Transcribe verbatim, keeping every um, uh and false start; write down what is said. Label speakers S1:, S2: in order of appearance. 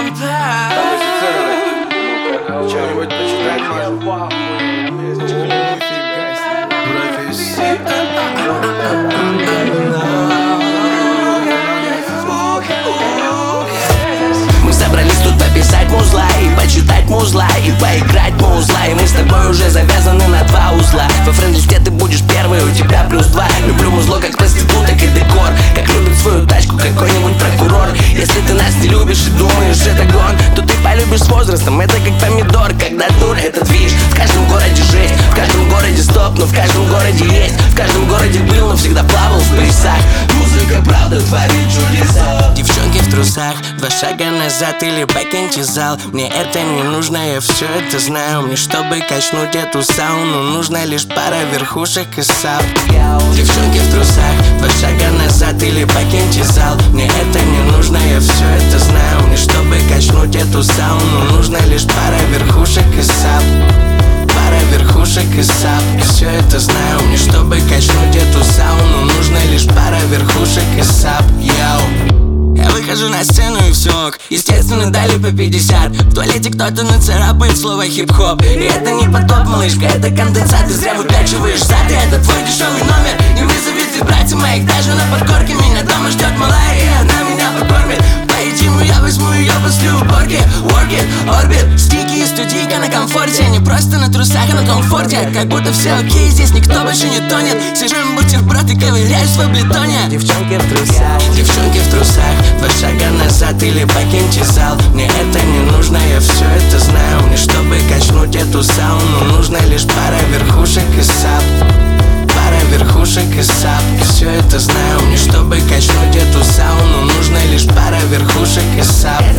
S1: Что-нибудь почитать можно?
S2: Мы собрались тут пописать музла и почитать музла и поиграть музла. И мы с тобой уже завязаны на два узла. Во френд-листе ты будешь первый, у тебя плюс два. Люблю музло как проституток и декор, как любит свою тачку какой-нибудь прокурор. Если ты нас не любишь и думаешь, это гон, то ты полюбишь с возрастом, это как помидор. Когда тур, это движ, в каждом городе жесть, в каждом городе стоп, но в каждом городе есть. В каждом городе был, но всегда плавал в парусах. Музыка правда творит чудеса. Девчонки в трусах, два шага назад или покиньте зал. Мне это не нужно, я все это знаю. Мне чтобы качнуть эту сауну нужно лишь пара верхушек и сап. Девчонки в трусах, два шага назад или покиньте зал. Мне это не нужно, я все это знаю. Мне чтобы качнуть эту сауну нужно лишь пара верхушек и сап. Пара верхушек и сап. Я все это знаю. Мне чтобы качнуть эту сауну нужно лишь пара верхушек и сап. Йоу. Я выхожу на сцену и все ок. Естественно, дали по пятьдесят. В туалете кто-то нацарапает слово хип-хоп. И это не потоп, малышка, это конденсат. Ты зря выпячиваешь зад, и это твой дешевый номер. Не вызовет вибраций моих даже на подкорке. Меня дома ждет малая, и она меня покормит. Поедим, я возьму ее после уборки. Work it, орбит, стики и студийка на комфорте. Не просто на трусах, а на комфорте. Как будто все окей, здесь никто больше не тонет. Сижу бутерброд и ковыряюсь в облитоне. Девчонки в трусах, девчонки в трусах, два шага назад или покиньте зал. Мне это не нужно, я все это знаю. Мне чтобы качнуть эту сауну нужно лишь пара верхушек и сап. Пара верхушек и сап. Я все это знаю. Мне чтобы качнуть эту сауну нужно лишь пара верхушек и сап.